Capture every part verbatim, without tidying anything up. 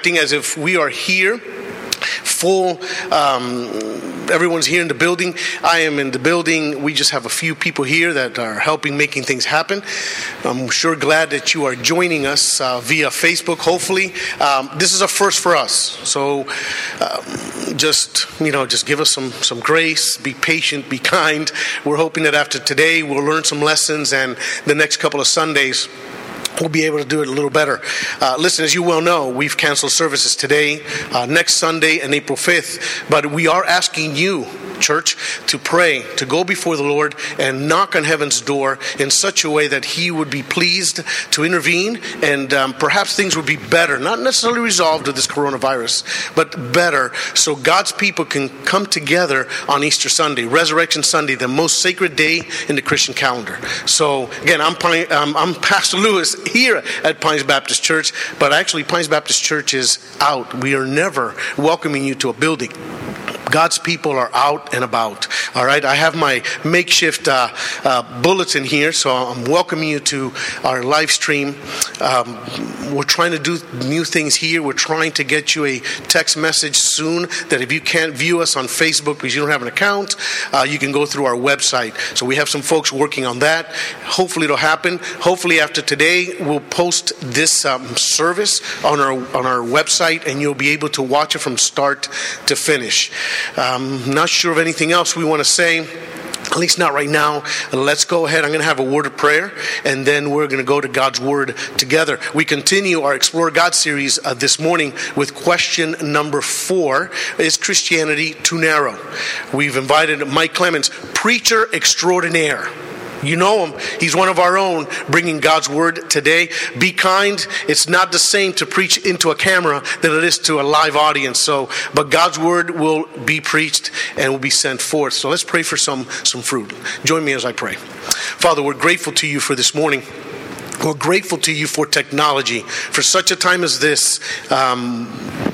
acting as if we are here. Full, um, everyone's here in the building. I am in the building. We just have a few people here that are helping making things happen. I'm sure glad that you are joining us uh, via Facebook, hopefully. Um, this is a first for us. So um, just, you know, just give us some, some grace, be patient, be kind. We're hoping that after today we'll learn some lessons, and the next couple of Sundays we'll be able to do it a little better. Uh, listen, as you well know, we've canceled services today, uh, next Sunday, and April fifth. But we are asking you, church, to pray, to go before the Lord and knock on heaven's door in such a way that He would be pleased to intervene, and um, perhaps things would be better, not necessarily resolved with this coronavirus, but better, so God's people can come together on Easter Sunday, Resurrection Sunday, the most sacred day in the Christian calendar. So again, I'm, Pine, um, I'm Pastor Lewis here at Pines Baptist Church, but actually Pines Baptist Church is out. We are never welcoming you to a building. God's people are out and about. All right, I have my makeshift uh, uh, bulletin here, so I'm welcoming you to our live stream. Um, we're trying to do new things here. We're trying to get you a text message soon that if you can't view us on Facebook because you don't have an account, uh, you can go through our website. So we have some folks working on that. Hopefully it'll happen. Hopefully after today we'll post this um, service on our on our website, and you'll be able to watch it from start to finish. Um, not sure of anything else we want to say, at least not right now. Let's go ahead. I'm going to have a word of prayer, and then we're going to go to God's Word together. We continue our Explore God series uh, this morning with question number four. Is Christianity too narrow? We've invited Mike Clemens, preacher extraordinaire. You know him. He's one of our own, bringing God's Word today. Be kind. It's not the same to preach into a camera than it is to a live audience. So, but God's Word will be preached and will be sent forth. So let's pray for some, some fruit. Join me as I pray. Father, we're grateful to you for this morning. We're grateful to you for technology. For such a time as this, um,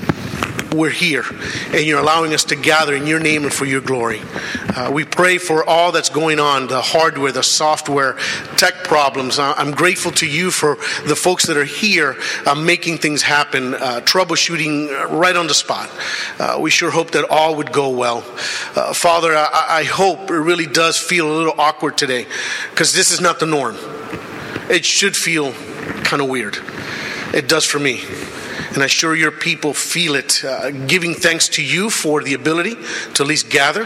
we're here, and you're allowing us to gather in your name and for your glory. Uh, we pray for all that's going on, the hardware, the software, tech problems. Uh, I'm grateful to you for the folks that are here uh, making things happen, uh, troubleshooting right on the spot. Uh, we sure hope that all would go well. Uh, Father, I, I hope it really does feel a little awkward today, because this is not the norm. It should feel kind of weird. It does for me. And I'm sure your people feel it, uh, giving thanks to you for the ability to at least gather,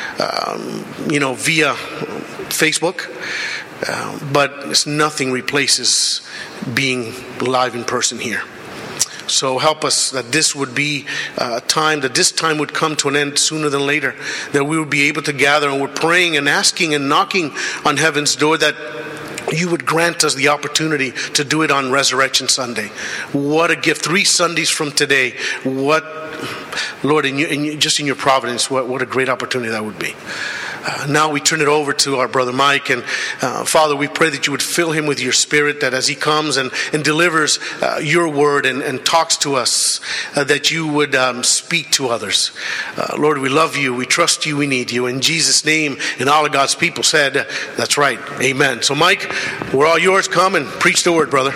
um, you know, via Facebook. Uh, but it's nothing replaces being live in person here. So help us that this would be a time, that this time would come to an end sooner than later, that we would be able to gather, and we're praying and asking and knocking on heaven's door that you would grant us the opportunity to do it on Resurrection Sunday. What a gift. Three Sundays from today. What, Lord, in, your, in just in your providence, what, what a great opportunity that would be. Uh, now we turn it over to our brother Mike, and uh, Father, we pray that you would fill him with your Spirit, that as he comes and, and delivers uh, your word and, and talks to us, uh, that you would um, speak to others. Uh, Lord, we love you, we trust you, we need you. In Jesus' name, and all of God's people said, that's right, amen. So Mike, we're all yours. Come and preach the word, brother.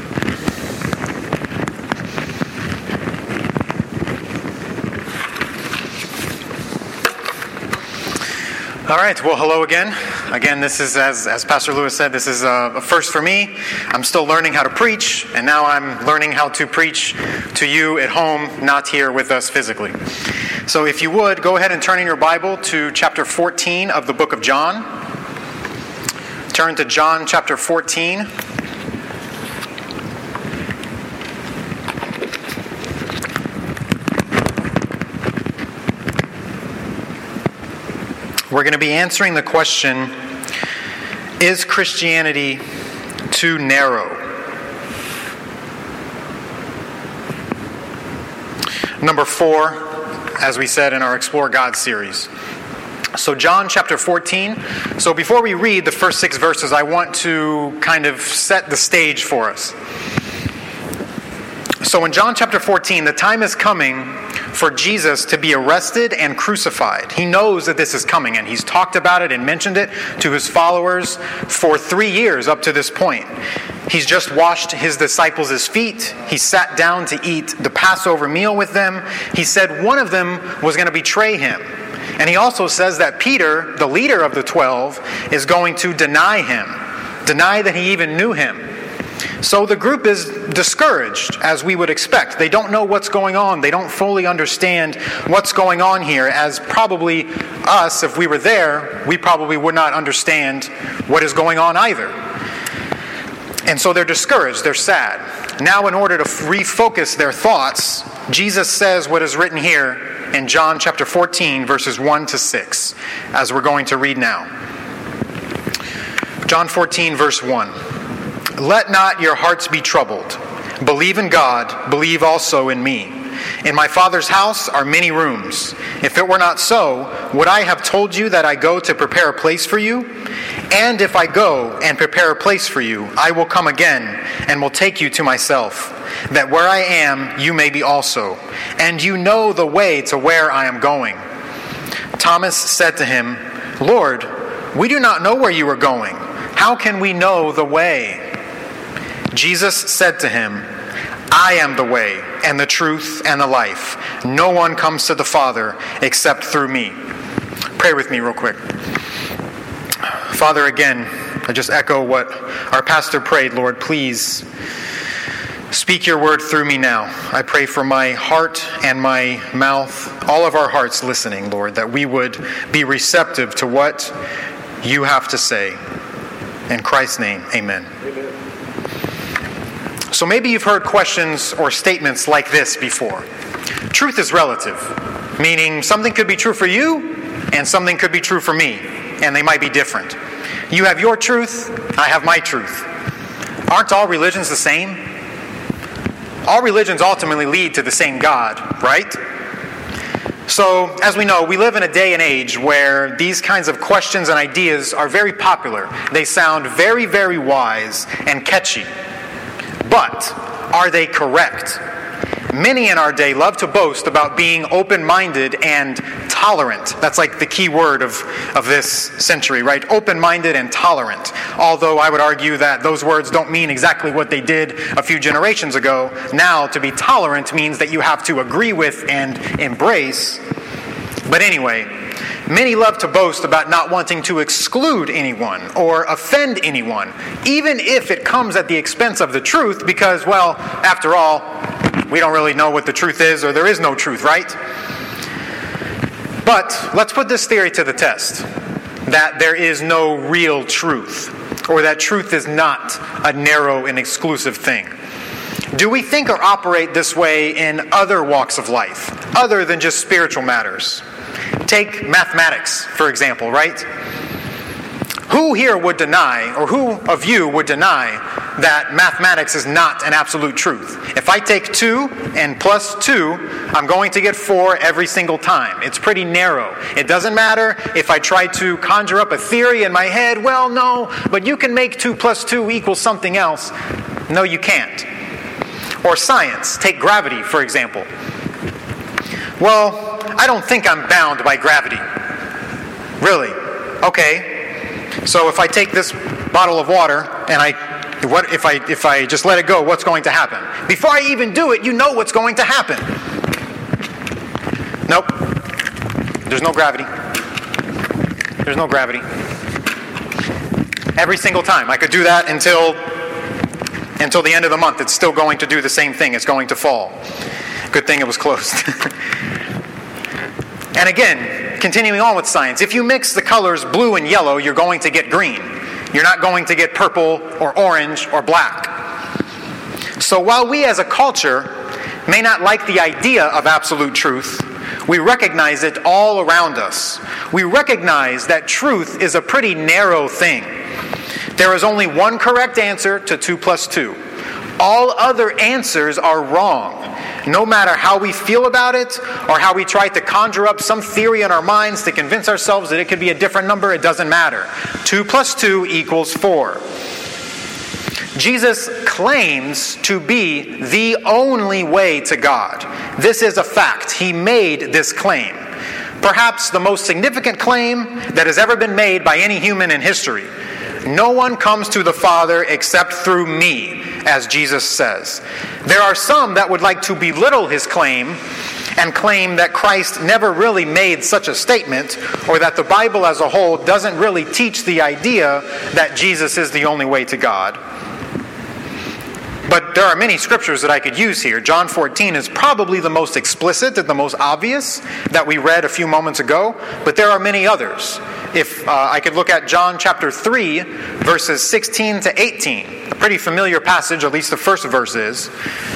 All right, well, hello again. Again, this is, as, as Pastor Lewis said, this is a, a first for me. I'm still learning how to preach, and now I'm learning how to preach to you at home, not here with us physically. So if you would, go ahead and turn in your Bible to chapter fourteen of the book of John. Turn to John chapter fourteen. We're going to be answering the question, is Christianity too narrow? Number four, as we said in our Explore God series. So John chapter fourteen. So before we read the first six verses, I want to kind of set the stage for us. So in John chapter fourteen, the time is coming for Jesus to be arrested and crucified. He knows that this is coming, and he's talked about it and mentioned it to his followers for three years up to this point. He's just washed his disciples' feet. He sat down to eat the Passover meal with them. He said one of them was going to betray him. And he also says that Peter, the leader of the twelve, is going to deny him, deny that he even knew him. So the group is discouraged, as we would expect. They don't know what's going on. They don't fully understand what's going on here, as probably us, if we were there, we probably would not understand what is going on either. And so they're discouraged, they're sad. Now, in order to refocus their thoughts, Jesus says what is written here in John chapter fourteen, verses one to six, as we're going to read now. John fourteen, verse one. Let not your hearts be troubled. Believe in God, believe also in me. In my Father's house are many rooms. If it were not so, would I have told you that I go to prepare a place for you? And if I go and prepare a place for you, I will come again and will take you to myself, that where I am, you may be also. And you know the way to where I am going. Thomas said to him, Lord, we do not know where you are going. How can we know the way? Jesus said to him, I am the way and the truth and the life. No one comes to the Father except through me. Pray with me real quick. Father, again, I just echo what our pastor prayed. Lord, please speak your word through me now. I pray for my heart and my mouth, all of our hearts listening, Lord, that we would be receptive to what you have to say. In Christ's name, amen. Amen. So maybe you've heard questions or statements like this before. Truth is relative, meaning something could be true for you and something could be true for me, and they might be different. You have your truth, I have my truth. Aren't all religions the same? All religions ultimately lead to the same God, right? So, as we know, we live in a day and age where these kinds of questions and ideas are very popular. They sound very, very wise and catchy. But are they correct? Many in our day love to boast about being open-minded and tolerant. That's like the key word of, of this century, right? Open-minded and tolerant. Although I would argue that those words don't mean exactly what they did a few generations ago. Now, to be tolerant means that you have to agree with and embrace. But anyway, many love to boast about not wanting to exclude anyone or offend anyone, even if it comes at the expense of the truth, because, well, after all, we don't really know what the truth is, or there is no truth, right? But let's put this theory to the test, that there is no real truth, or that truth is not a narrow and exclusive thing. Do we think or operate this way in other walks of life, other than just spiritual matters? Take mathematics, for example, right? Who here would deny, or who of you would deny, that mathematics is not an absolute truth? If I take two and plus two, I'm going to get four every single time. It's pretty narrow. It doesn't matter if I try to conjure up a theory in my head. Well, no, but you can make two plus two equal something else. No, you can't. Or science. Take gravity, for example. Well, I don't think I'm bound by gravity. Really? Okay. So if I take this bottle of water and I, what if I if I just let it go, what's going to happen? Before I even do it, you know what's going to happen. Nope. There's no gravity. There's no gravity. Every single time. I could do that until until the end of the month. It's still going to do the same thing. It's going to fall. Good thing it was closed. And again, continuing on with science, if you mix the colors blue and yellow, you're going to get green. You're not going to get purple or orange or black. So while we as a culture may not like the idea of absolute truth, we recognize it all around us. We recognize that truth is a pretty narrow thing. There is only one correct answer to two plus two. All other answers are wrong. No matter how we feel about it, or how we try to conjure up some theory in our minds to convince ourselves that it could be a different number, it doesn't matter. Two plus two equals four. Jesus claims to be the only way to God. This is a fact. He made this claim. Perhaps the most significant claim that has ever been made by any human in history. No one comes to the Father except through me, as Jesus says. There are some that would like to belittle his claim and claim that Christ never really made such a statement, or that the Bible as a whole doesn't really teach the idea that Jesus is the only way to God. But there are many scriptures that I could use here. John fourteen is probably the most explicit and the most obvious that we read a few moments ago, but there are many others. If uh, I could look at John chapter three, verses sixteen to eighteen, a pretty familiar passage, at least the first verse is.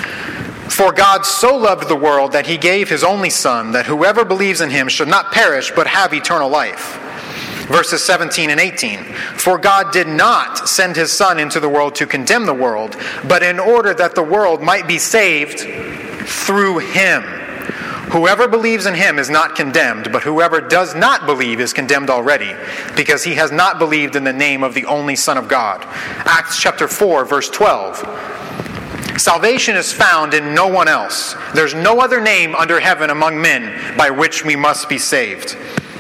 For God so loved the world that he gave his only Son, that whoever believes in him should not perish but have eternal life. Verses seventeen and eighteen. For God did not send his Son into the world to condemn the world, but in order that the world might be saved through him. Whoever believes in him is not condemned, but whoever does not believe is condemned already, because he has not believed in the name of the only Son of God. Acts chapter four, verse twelve. Salvation is found in no one else. There's no other name under heaven among men by which we must be saved.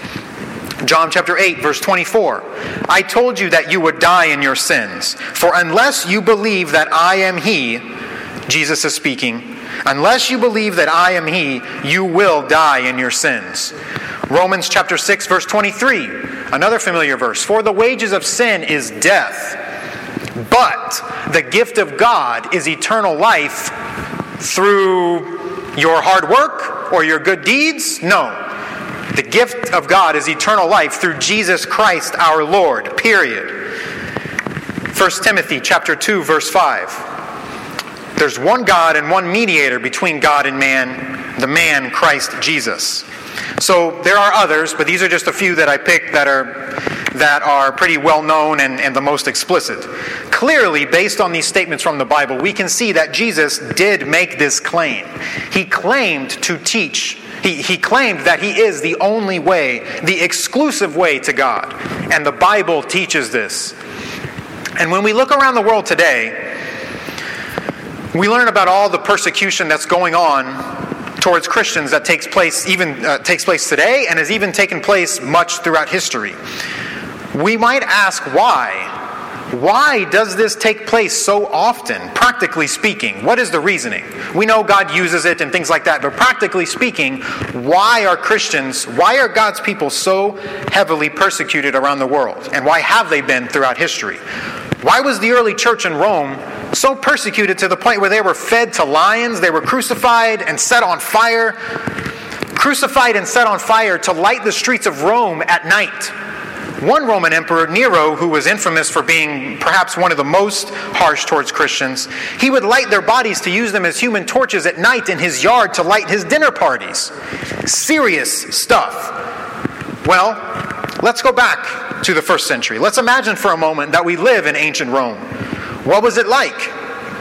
John chapter eight, verse twenty-four. I told you that you would die in your sins, for unless you believe that I am he, Jesus is speaking, unless you believe that I am he, you will die in your sins. Romans chapter six, verse twenty-three, another familiar verse. For the wages of sin is death, but the gift of God is eternal life through your hard work or your good deeds? No. The gift of God is eternal life through Jesus Christ our Lord, period. First Timothy chapter two, verse five. There's one God and one mediator between God and man, the man Christ Jesus. So there are others, but these are just a few that I picked that are that are pretty well known and, and the most explicit. Clearly, based on these statements from the Bible, we can see that Jesus did make this claim. He claimed to teach, he, he claimed that he is the only way, the exclusive way to God. And the Bible teaches this. And when we look around the world today, we learn about all the persecution that's going on towards Christians that takes place even uh, takes place today and has even taken place much throughout history. We might ask why. Why does this take place so often, practically speaking? What is the reasoning? We know God uses it and things like that, but practically speaking, why are Christians, why are God's people so heavily persecuted around the world? And why have they been throughout history? Why was the early church in Rome so persecuted to the point where they were fed to lions, they were crucified and set on fire, crucified and set on fire to light the streets of Rome at night? One Roman emperor, Nero, who was infamous for being perhaps one of the most harsh towards Christians, he would light their bodies to use them as human torches at night in his yard to light his dinner parties. Serious stuff. Well, let's go back to the first century. Let's imagine for a moment that we live in ancient Rome. What was it like?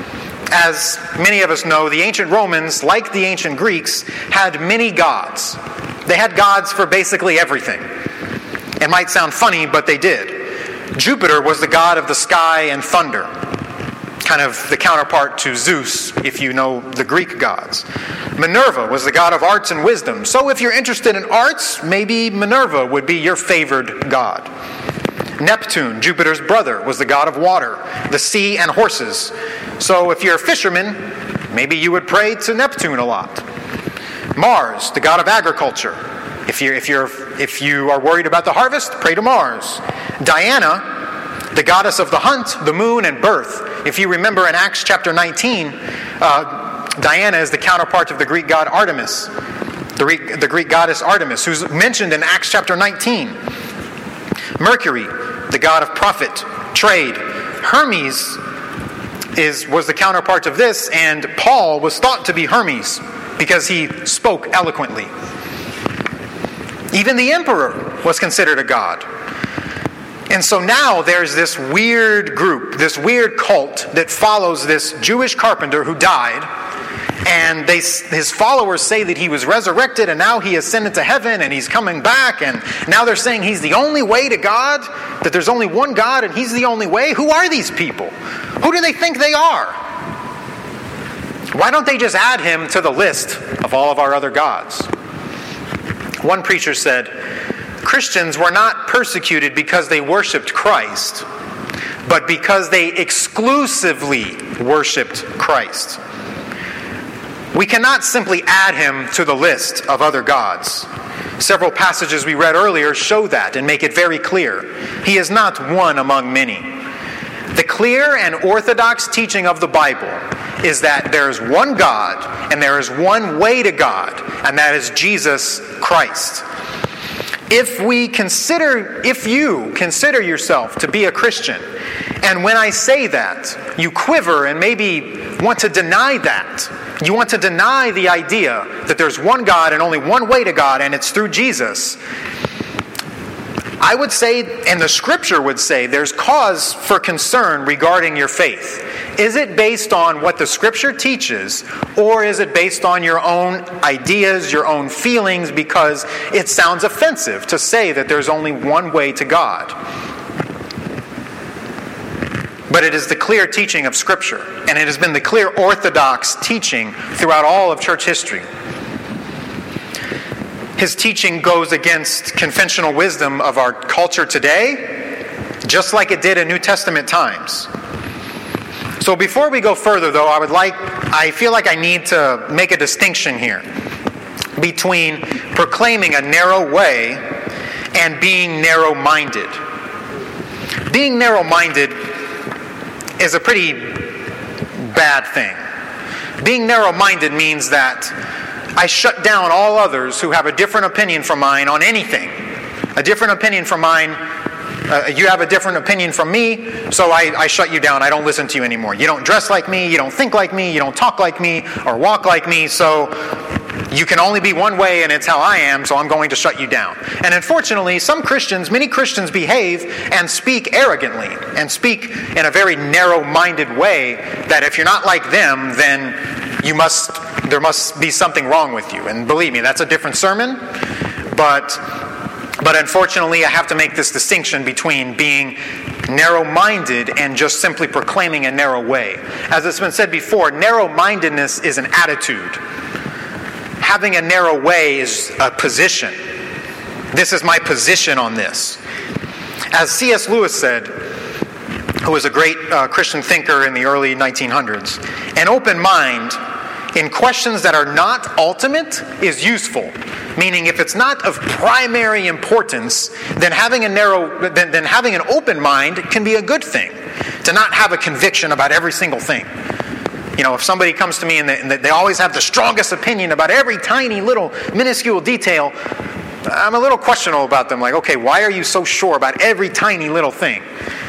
As many of us know, the ancient Romans, like the ancient Greeks, had many gods. They had gods for basically everything. It might sound funny, but they did. Jupiter was the god of the sky and thunder, kind of the counterpart to Zeus, if you know the Greek gods. Minerva was the god of arts and wisdom. So if you're interested in arts, maybe Minerva would be your favored god. Neptune, Jupiter's brother, was the god of water, the sea, and horses. So if you're a fisherman, maybe you would pray to Neptune a lot. Mars, the god of agriculture. If you're, if you're, if you are worried about the harvest, pray to Mars. Diana, the goddess of the hunt, the moon, and birth. If you remember in Acts chapter nineteen, uh, Diana is the counterpart of the Greek god Artemis, the Greek, the Greek goddess Artemis, who's mentioned in Acts chapter nineteen. Mercury, the god of profit, trade. Hermes is was the counterpart of this, and Paul was thought to be Hermes because he spoke eloquently. Even the emperor was considered a god. And so now there's this weird group, this weird cult that follows this Jewish carpenter who died. And they, his followers say that he was resurrected and now he ascended to heaven and he's coming back. And now they're saying he's the only way to God, that there's only one God and he's the only way. Who are these people? Who do they think they are? Why don't they just add him to the list of all of our other gods? One preacher said, Christians were not persecuted because they worshipped Christ. but because they exclusively worshiped Christ. We cannot simply add him to the list of other gods. Several passages we read earlier show that and make it very clear. He is not one among many. The clear and orthodox teaching of the Bible is that there is one God and there is one way to God, and that is Jesus Christ. If we consider, if you consider yourself to be a Christian, and when I say that, you quiver and maybe want to deny that, you want to deny the idea that there's one God and only one way to God, and it's through Jesus, I would say, and the Scripture would say, there's cause for concern regarding your faith. Is it based on what the Scripture teaches, or is it based on your own ideas, your own feelings, because it sounds offensive to say that there's only one way to God? But it is the clear teaching of Scripture, and it has been the clear orthodox teaching throughout all of church history. His teaching goes against conventional wisdom of our culture today, just like it did in New Testament times. So before we go further, though, I would like, I feel like I need to make a distinction here between proclaiming a narrow way and being narrow-minded. Being narrow-minded is a pretty bad thing. Being narrow-minded means that I shut down all others who have a different opinion from mine on anything. A different opinion from mine, uh, you have a different opinion from me, so I, I shut you down. I don't listen to you anymore. You don't dress like me, you don't think like me, you don't talk like me, or walk like me, so you can only be one way and it's how I am, so I'm going to shut you down. And unfortunately, some Christians, many Christians behave and speak arrogantly and speak in a very narrow-minded way that if you're not like them, then you must, there must be something wrong with you. And believe me, that's a different sermon, but, but unfortunately I have to make this distinction between being narrow-minded and just simply proclaiming a narrow way. As it's been said before, narrow-mindedness is an attitude. Having a narrow way is a position. This is my position on this. As C S Lewis said, who was a great uh, Christian thinker in the early nineteen hundreds, an open mind in questions that are not ultimate is useful. Meaning, if it's not of primary importance, then having a narrow, then, then having an open mind can be a good thing. To not have a conviction about every single thing. You know, if somebody comes to me and they, and they always have the strongest opinion about every tiny little minuscule detail, I'm a little questionable about them. Like, okay, why are you so sure about every tiny little thing?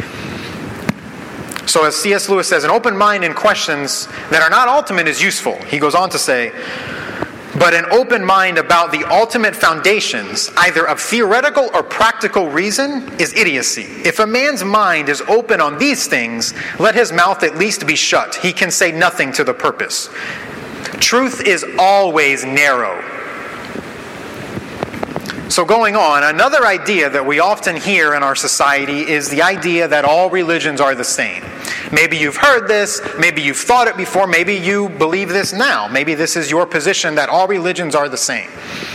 So as C S Lewis says, an open mind in questions that are not ultimate is useful. He goes on to say, but an open mind about the ultimate foundations, either of theoretical or practical reason, is idiocy. If a man's mind is open on these things, let his mouth at least be shut. He can say nothing to the purpose. Truth is always narrow. So going on, another idea that we often hear in our society is the idea that all religions are the same. Maybe you've heard this, maybe you've thought it before, maybe you believe this now. Maybe this is your position that all religions are the same.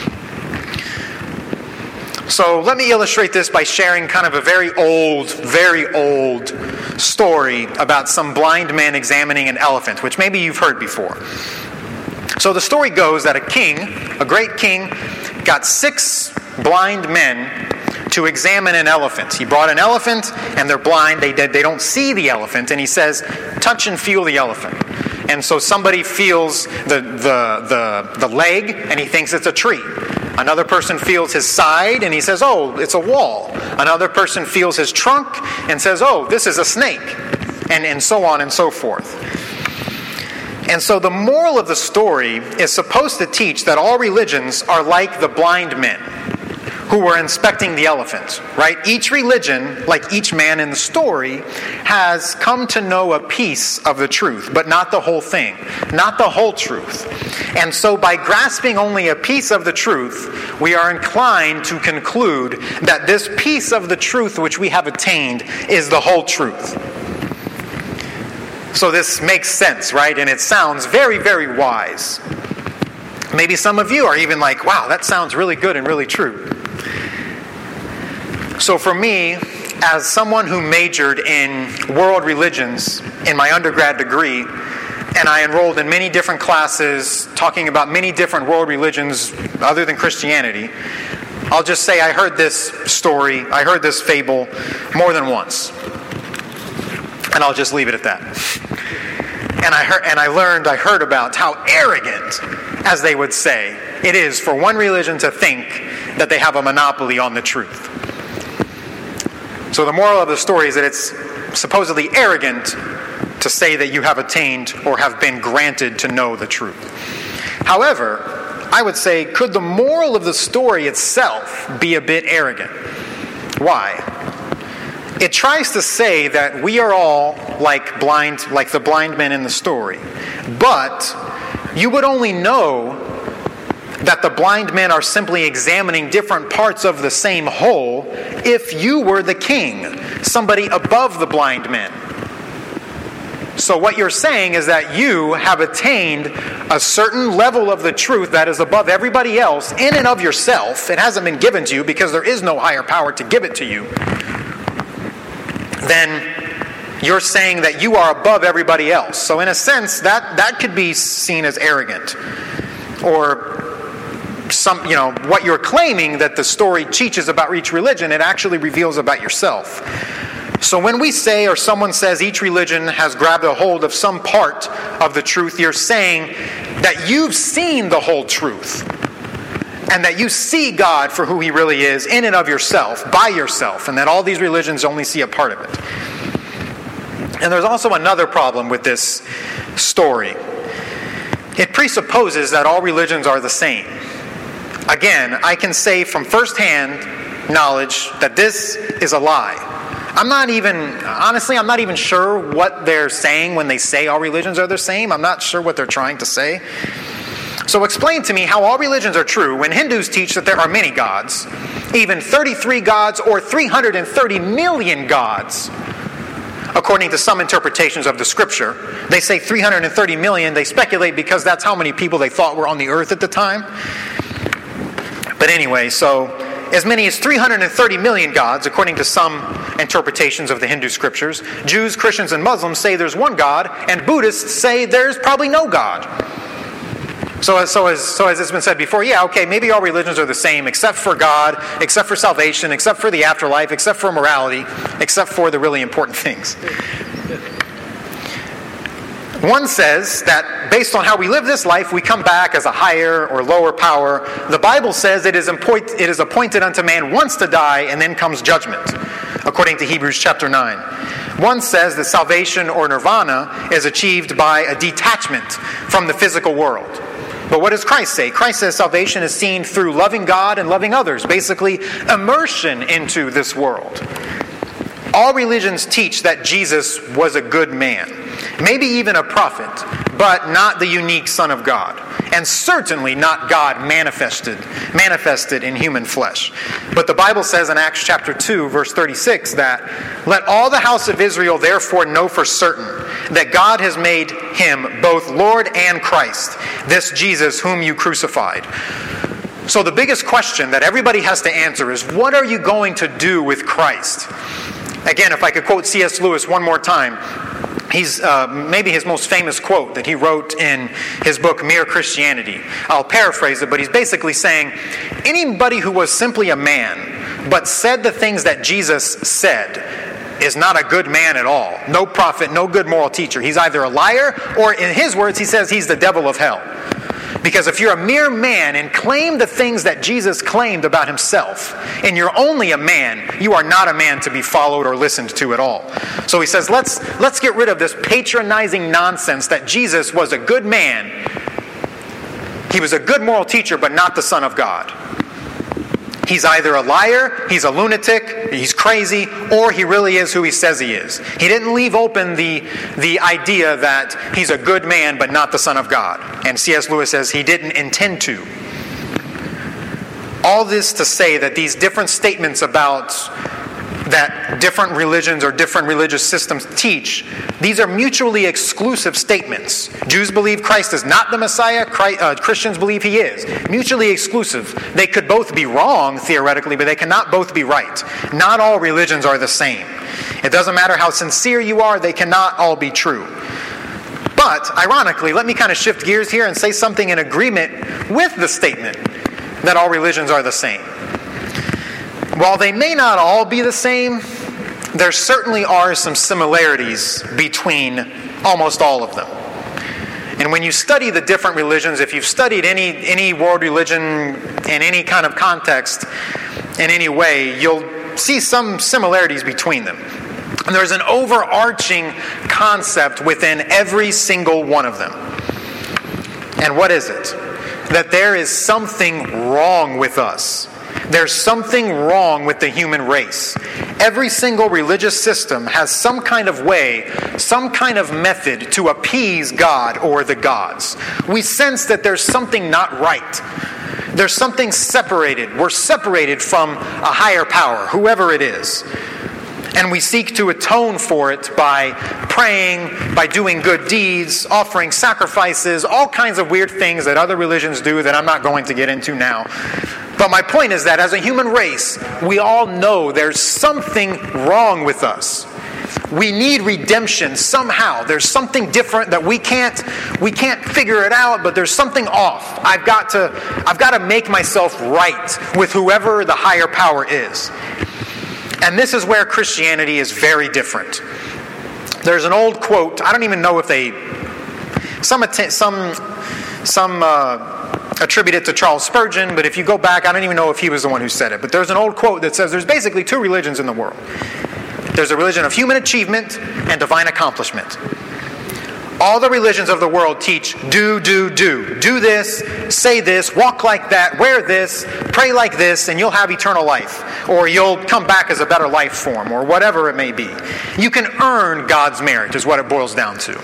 So let me illustrate this by sharing kind of a very old, very old story about some blind man examining an elephant, which maybe you've heard before. So the story goes that a king, a great king, got six blind men to examine an elephant. He brought an elephant, and they're blind. They they don't see the elephant, and he says, touch and feel the elephant. And so somebody feels the, the, the, the leg, and he thinks it's a tree. Another person feels his side, and he says, oh, it's a wall. Another person feels his trunk, and says, oh, this is a snake. And, and so on and so forth. And so the moral of the story is supposed to teach that all religions are like the blind men who were inspecting the elephant, right? Each religion, like each man in the story, has come to know a piece of the truth, but not the whole thing, not the whole truth. And so by grasping only a piece of the truth, we are inclined to conclude that this piece of the truth which we have attained is the whole truth. So this makes sense, right? And it sounds very, very wise. Maybe some of you are even like, wow, that sounds really good and really true. So for me, as someone who majored in world religions in my undergrad degree, and I enrolled in many different classes talking about many different world religions other than Christianity, I'll just say I heard this story, I heard this fable more than once. And I'll just leave it at that. And I heard, and I learned, I heard about how arrogant, as they would say, it is for one religion to think that they have a monopoly on the truth. So the moral of the story is that it's supposedly arrogant to say that you have attained or have been granted to know the truth. However, I would say, could the moral of the story itself be a bit arrogant? Why? It tries to say that we are all like blind, like the blind men in the story. But you would only know that the blind men are simply examining different parts of the same whole if you were the king, somebody above the blind men. So what you're saying is that you have attained a certain level of the truth that is above everybody else in and of yourself. It hasn't been given to you because there is no higher power to give it to you. Then you're saying that you are above everybody else. So in a sense, that, that could be seen as arrogant. Or some, you know, what you're claiming that the story teaches about each religion, it actually reveals about yourself. So when we say, or someone says, each religion has grabbed a hold of some part of the truth, you're saying that you've seen the whole truth. And that you see God for who He really is in and of yourself, by yourself, and that all these religions only see a part of it. And there's also another problem with this story. It presupposes that all religions are the same. Again, I can say from firsthand knowledge that this is a lie. I'm not even, honestly, I'm not even sure what they're saying when they say all religions are the same. I'm not sure what they're trying to say. So explain to me how all religions are true when Hindus teach that there are many gods, even thirty-three gods or three hundred thirty million gods. According to some interpretations of the scripture, they say three hundred thirty million. They speculate because that's how many people they thought were on the earth at the time. But anyway, so as many as three hundred thirty million gods, according to some interpretations of the Hindu scriptures. Jews, Christians, and Muslims say there's one God, and Buddhists say there's probably no God. So, so, as, so as it's been said before, yeah, okay, maybe all religions are the same, except for God, except for salvation, except for the afterlife, except for morality, except for the really important things. One says that based on how we live this life, we come back as a higher or lower power. The Bible says it is, appoint, it is appointed unto man once to die, and then comes judgment, according to Hebrews chapter nine. One says that salvation or nirvana is achieved by a detachment from the physical world. But what does Christ say? Christ says salvation is seen through loving God and loving others, basically immersion into this world. All religions teach that Jesus was a good man, maybe even a prophet, but not the unique Son of God, and certainly not God manifested, manifested in human flesh. But the Bible says in Acts chapter two, verse thirty-six, that let all the house of Israel therefore know for certain that God has made him both Lord and Christ, this Jesus whom you crucified. So the biggest question that everybody has to answer is, what are you going to do with Christ? Again, if I could quote C S Lewis one more time, he's uh, maybe his most famous quote that he wrote in his book, Mere Christianity. I'll paraphrase it, but he's basically saying, anybody who was simply a man, but said the things that Jesus said, is not a good man at all. No prophet, no good moral teacher. He's either a liar, or in his words, he says he's the devil of hell. Because if you're a mere man and claim the things that Jesus claimed about himself, and you're only a man, you are not a man to be followed or listened to at all. So he says, let's, let's get rid of this patronizing nonsense that Jesus was a good man. He was a good moral teacher, but not the Son of God. He's either a liar, he's a lunatic, he's crazy, or he really is who he says he is. He didn't leave open the, the idea that he's a good man but not the Son of God. And C S Lewis says he didn't intend to. All this to say that these different statements about that different religions or different religious systems teach, these are mutually exclusive statements. Jews believe Christ is not the Messiah. Christ, uh, Christians believe he is. Mutually exclusive. They could both be wrong, theoretically, but they cannot both be right. Not all religions are the same. It doesn't matter how sincere you are, they cannot all be true. But, ironically, let me kind of shift gears here and say something in agreement with the statement that all religions are the same. While they may not all be the same, there certainly are some similarities between almost all of them. And when you study the different religions, if you've studied any, any world religion in any kind of context, in any way, you'll see some similarities between them. And there's an overarching concept within every single one of them. And what is it? That there is something wrong with us. There's something wrong with the human race. Every single religious system has some kind of way, some kind of method to appease God or the gods. We sense that there's something not right. There's something separated. We're separated from a higher power, whoever it is. And we seek to atone for it by praying, by doing good deeds, offering sacrifices, all kinds of weird things that other religions do that I'm not going to get into now. But my point is that as a human race, we all know there's something wrong with us. We need redemption somehow. There's something different that we can't we can't figure it out, but there's something off. I've got to I've got to make myself right with whoever the higher power is. And this is where Christianity is very different. There's an old quote. I don't even know if they some some some uh, attribute it to Charles Spurgeon, but if you go back, I don't even know if he was the one who said it. But there's an old quote that says there's basically two religions in the world. There's a religion of human achievement and divine accomplishment. All the religions of the world teach do, do, do. Do this, say this, walk like that, wear this, pray like this, and you'll have eternal life. Or you'll come back as a better life form, or whatever it may be. You can earn God's merit, is what it boils down to.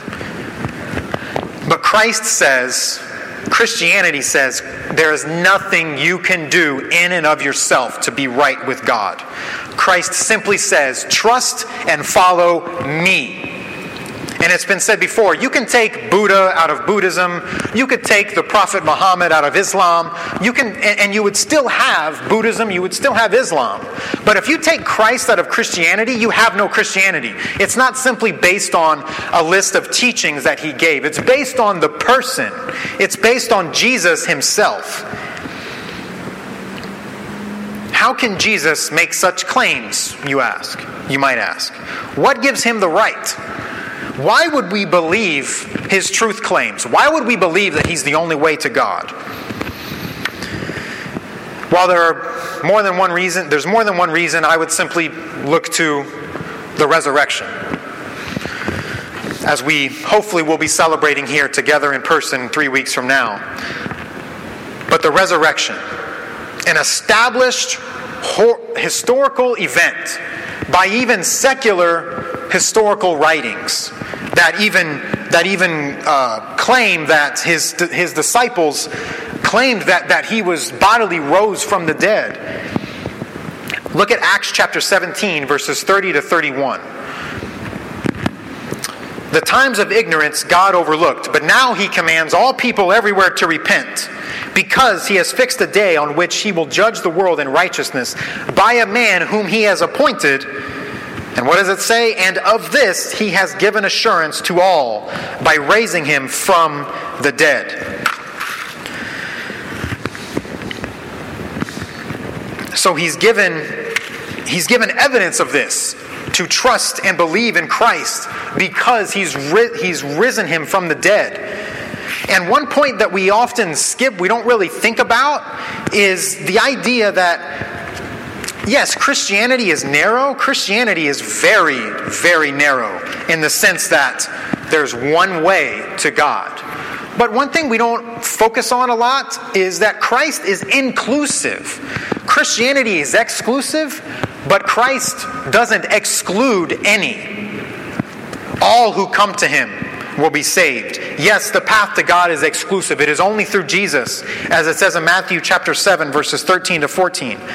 But Christ says, Christianity says, there is nothing you can do in and of yourself to be right with God. Christ simply says, trust and follow me. And it's been said before, you can take Buddha out of Buddhism, you could take the Prophet Muhammad out of Islam, you can, and you would still have Buddhism, you would still have Islam. But if you take Christ out of Christianity, you have no Christianity. It's not simply based on a list of teachings that he gave. It's based on the person. It's based on Jesus himself. How can Jesus make such claims, you ask? You might ask. What gives him the right? Why would we believe his truth claims? Why would we believe that he's the only way to God? While there are more than one reason, there's more than one reason, I would simply look to the resurrection. As we hopefully will be celebrating here together in person three weeks from now. But the resurrection, an established historical event by even secular historical writings that even that even uh, claim that his his disciples claimed that, that he was bodily rose from the dead. Look at Acts chapter seventeen, verses thirty to thirty-one. The times of ignorance God overlooked, but now he commands all people everywhere to repent, because he has fixed a day on which he will judge the world in righteousness by a man whom he has appointed. And what does it say? And of this he has given assurance to all by raising him from the dead. So he's given, he's given evidence of this, to trust and believe in Christ because he's ri- he's risen him from the dead. And one point that we often skip, we don't really think about, is the idea that, yes, Christianity is narrow. Christianity is very, very narrow in the sense that there's one way to God. But one thing we don't focus on a lot is that Christ is inclusive. Christianity is exclusive, but Christ doesn't exclude any. All who come to him will be saved. Yes, the path to God is exclusive. It is only through Jesus, as it says in Matthew chapter seven, verses thirteen to fourteen.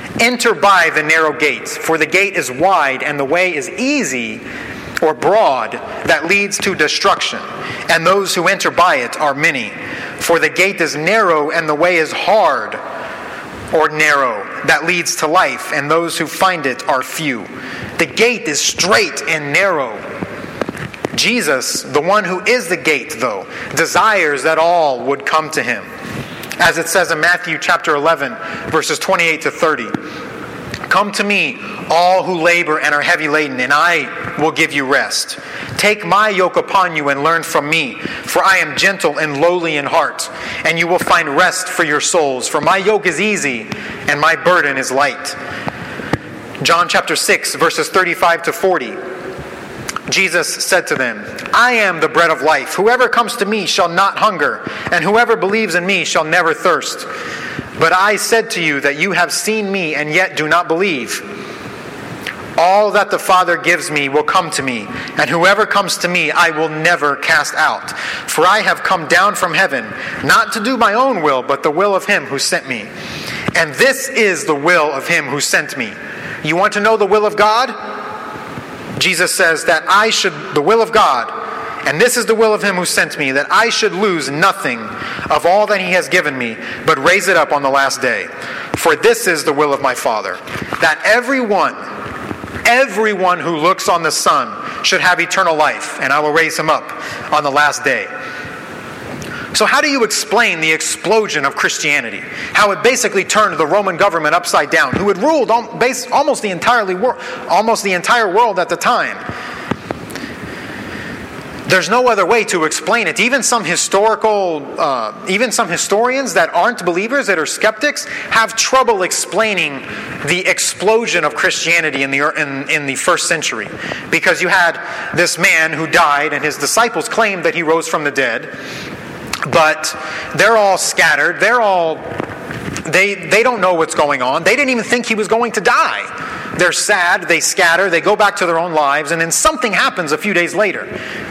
Enter by the narrow gate, for the gate is wide and the way is easy or broad that leads to destruction, and those who enter by it are many. For the gate is narrow and the way is hard or narrow that leads to life, and those who find it are few. The gate is straight and narrow. Jesus, the one who is the gate, though, desires that all would come to him. As it says in Matthew chapter eleven, verses twenty-eight to thirty. Come to me, all who labor and are heavy laden, and I will give you rest. Take my yoke upon you and learn from me, for I am gentle and lowly in heart, and you will find rest for your souls. For my yoke is easy and my burden is light. John chapter six, verses thirty-five to forty. Jesus said to them, I am the bread of life. Whoever comes to me shall not hunger, and whoever believes in me shall never thirst. But I said to you that you have seen me and yet do not believe. All that the Father gives me will come to me, and whoever comes to me I will never cast out. For I have come down from heaven, not to do my own will, but the will of him who sent me. And this is the will of him who sent me. You want to know the will of God? Jesus says that I should, the will of God, and this is the will of him who sent me, that I should lose nothing of all that he has given me, but raise it up on the last day. For this is the will of my Father, that everyone, everyone who looks on the Son should have eternal life, and I will raise him up on the last day. So how do you explain the explosion of Christianity? How it basically turned the Roman government upside down, who had ruled almost the entirely world, almost the entire world at the time. There's no other way to explain it. Even some historical, uh, even some historians that aren't believers, that are skeptics, have trouble explaining the explosion of Christianity in the in, in the first century, because you had this man who died, and his disciples claimed that he rose from the dead. But they're all scattered. They're all, they they don't know what's going on. They didn't even think he was going to die. They're sad. They scatter. They go back to their own lives. And then something happens a few days later.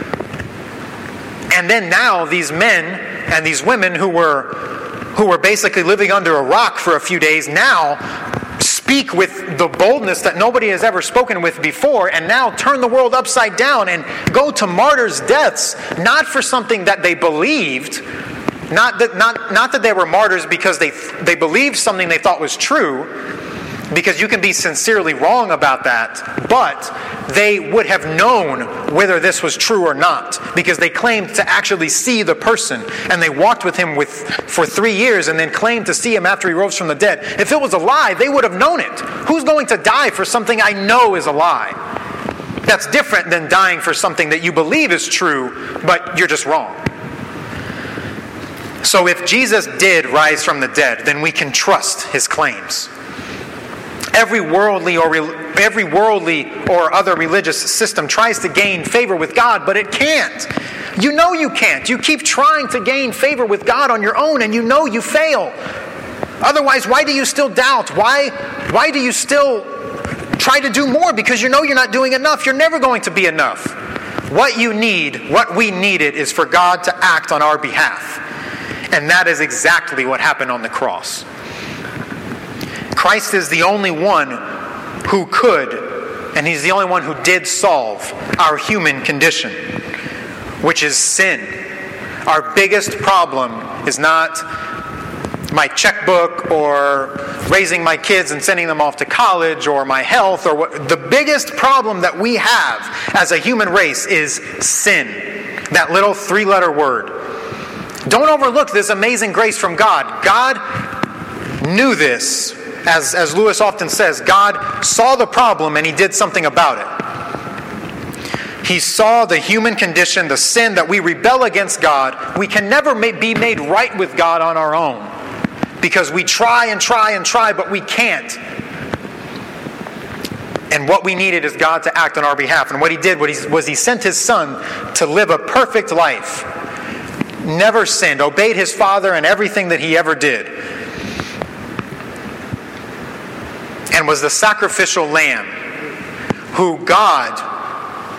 And then now these men and these women who were who were basically living under a rock for a few days now speak with the boldness that nobody has ever spoken with before, and now turn the world upside down and go to martyrs' deaths, not for something that they believed, not that not not that they were martyrs because they they believed something they thought was true, because you can be sincerely wrong about that, but they would have known whether this was true or not, because they claimed to actually see the person, and they walked with him with for three years and then claimed to see him after he rose from the dead. If it was a lie, they would have known it. Who's going to die for something I know is a lie? That's different than dying for something that you believe is true, but you're just wrong. So if Jesus did rise from the dead, then we can trust his claims. Every worldly or every worldly or other religious system tries to gain favor with God, but it can't. You know you can't. You keep trying to gain favor with God on your own, and you know you fail. Otherwise, why do you still doubt? Why, why do you still try to do more? Because you know you're not doing enough. You're never going to be enough. What you need, what we needed, is for God to act on our behalf. And that is exactly what happened on the cross. Christ is the only one who could, and he's the only one who did solve our human condition, which is sin. Our biggest problem is not my checkbook or raising my kids and sending them off to college or my health or what. The biggest problem that we have as a human race is sin. That little three-letter word. Don't overlook this amazing grace from God. God knew this. As, as Lewis often says, God saw the problem and he did something about it. He saw the human condition, the sin that we rebel against God. We can never be made right with God on our own, because we try and try and try, but we can't. And what we needed is God to act on our behalf. And what he did was he sent his Son to live a perfect life. Never sinned, obeyed his Father in everything that he ever did. And was the sacrificial lamb who God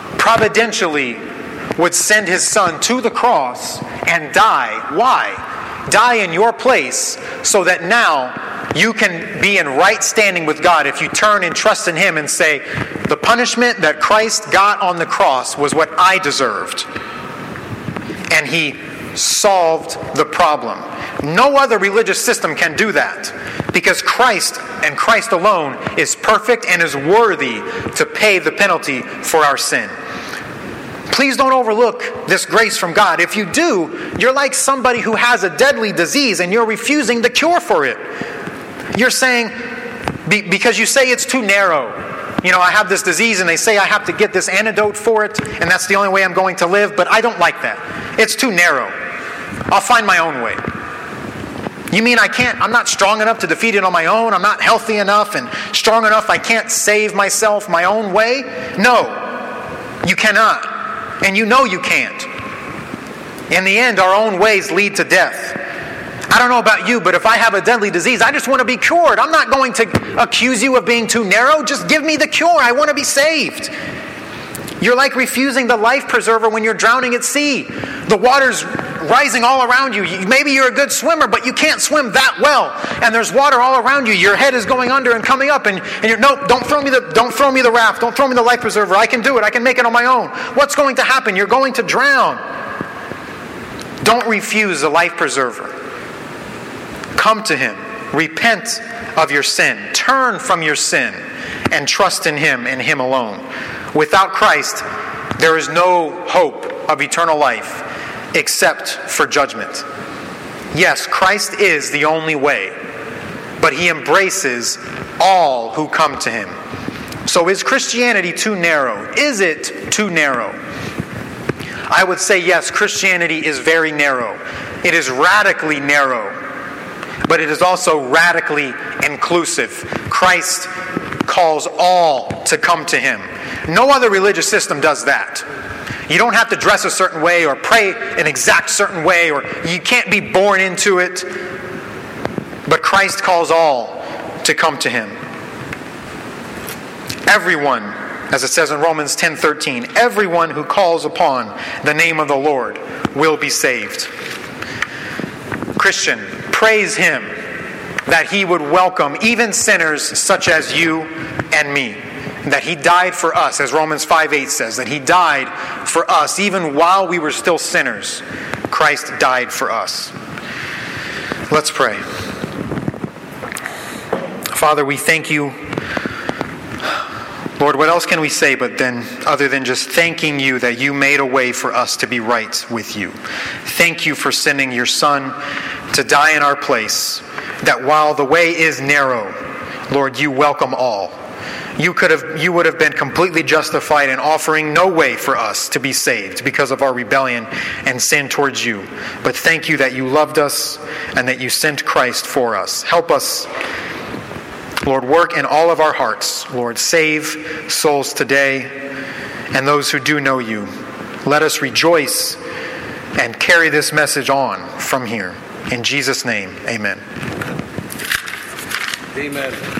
providentially would send his Son to the cross and die. Why? die in your place so that now you can be in right standing with God if you turn and trust in Him and say, the punishment that Christ got on the cross was what I deserved. And He solved the problem. No other religious system can do that, because Christ and Christ alone is perfect and is worthy to pay the penalty for our sin. Please don't overlook this grace from God. If you do, you're like somebody who has a deadly disease and you're refusing the cure for it. You're saying, because you say it's too narrow. You know, I have this disease and they say I have to get this antidote for it, and that's the only way I'm going to live, but I don't like that. It's too narrow. I'll find my own way. You mean I can't, I'm not strong enough to defeat it on my own? I'm not healthy enough and strong enough I can't save myself my own way? No, you cannot. And you know you can't. In the end, our own ways lead to death. I don't know about you, but if I have a deadly disease, I just want to be cured. I'm not going to accuse you of being too narrow. Just give me the cure. I want to be saved. You're like refusing the life preserver when you're drowning at sea. The water's rising all around you. Maybe you're a good swimmer, but you can't swim that well. And there's water all around you. Your head is going under and coming up, and, and you're, nope, don't throw me the don't throw me the raft. Don't throw me the life preserver. I can do it. I can make it on my own. What's going to happen? You're going to drown. Don't refuse the life preserver. Come to Him. Repent of your sin. Turn from your sin and trust in Him and Him alone. Without Christ, there is no hope of eternal life except for judgment. Yes, Christ is the only way, but He embraces all who come to Him. So is Christianity too narrow? Is it too narrow? I would say yes, Christianity is very narrow. It is radically narrow, but it is also radically inclusive. Christ calls all to come to Him. No other religious system does that. You don't have to dress a certain way or pray an exact certain way, or you can't be born into it. But Christ calls all to come to Him. Everyone, as it says in Romans ten thirteen, everyone who calls upon the name of the Lord will be saved. Christian, praise Him that He would welcome even sinners such as you and me. That He died for us, as Romans five eight says, that He died for us even while we were still sinners. Christ died for us. Let's pray. Father, we thank You. Lord, what else can we say but then, other than just thanking You that You made a way for us to be right with You. Thank You for sending Your Son to die in our place, that while the way is narrow, Lord, You welcome all. You could have, you would have been completely justified in offering no way for us to be saved because of our rebellion and sin towards You. But thank You that You loved us and that You sent Christ for us. Help us, Lord, work in all of our hearts. Lord, save souls today and those who do know You. Let us rejoice and carry this message on from here. In Jesus' name, amen. Amen.